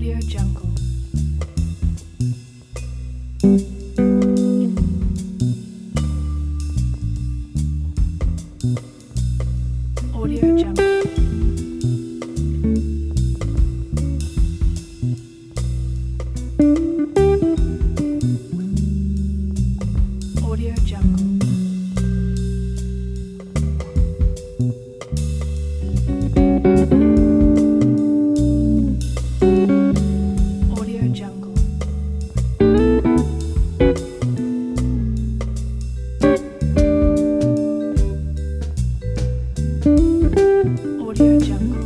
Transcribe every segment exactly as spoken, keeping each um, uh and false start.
Audio Jungle. Audio Jungle. Audio Jungle. Audio Jungle. Audio Jungle.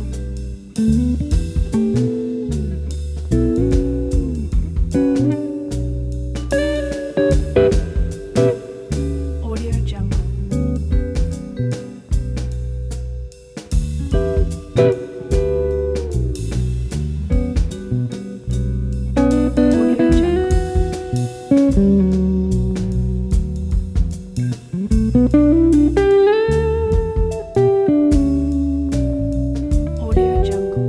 Audio Jungle. Audio Jungle.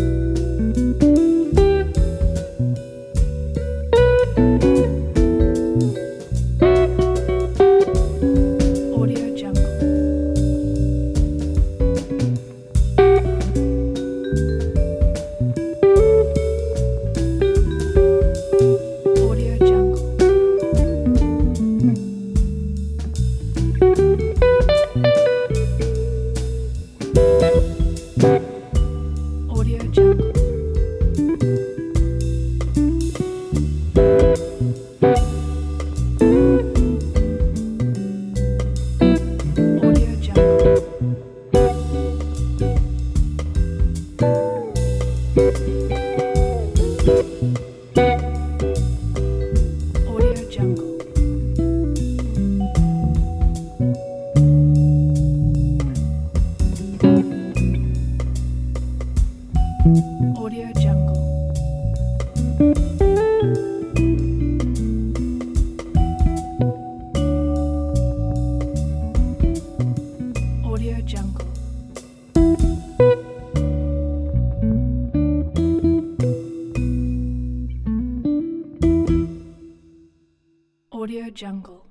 Audio Jungle. Audio Jungle. Audio Jungle. Audio Jungle. Audio Jungle. Audio Jungle. Audio Jungle. Audio Jungle.